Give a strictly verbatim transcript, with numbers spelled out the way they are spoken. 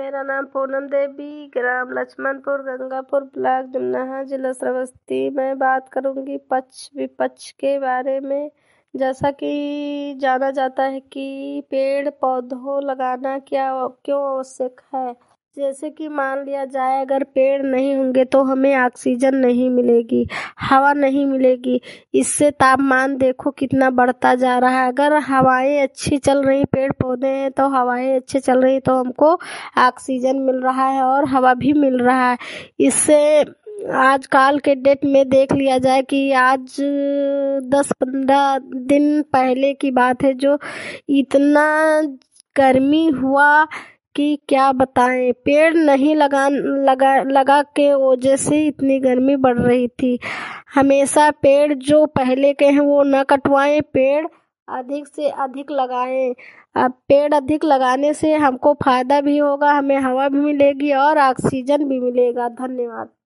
मेरा नाम पूनम देवी, ग्राम लक्ष्मणपुर, गंगापुर ब्लॉक, जमनाहा, जिला श्रावस्ती। मैं बात करूंगी पक्ष विपक्ष के बारे में। जैसा कि जाना जाता है कि पेड़ पौधों लगाना क्या क्यों आवश्यक है। जैसे कि मान लिया जाए, अगर पेड़ नहीं होंगे तो हमें ऑक्सीजन नहीं मिलेगी, हवा नहीं मिलेगी। इससे तापमान देखो कितना बढ़ता जा रहा है। अगर हवाएं अच्छी चल रही, पेड़ पौधे हैं तो हवाएं अच्छी चल रही, तो हमको ऑक्सीजन मिल रहा है और हवा भी मिल रहा है। इससे आजकल के डेट में देख लिया जाए कि आज दस पंद्रह दिन पहले की बात है, जो इतना गर्मी हुआ कि क्या बताएं। पेड़ नहीं लगा लगा लगा के वजह से इतनी गर्मी बढ़ रही थी। हमेशा पेड़ जो पहले के हैं वो न कटवाएं, पेड़ अधिक से अधिक लगाएं। अब पेड़ अधिक लगाने से हमको फायदा भी होगा, हमें हवा भी मिलेगी और ऑक्सीजन भी मिलेगा। धन्यवाद।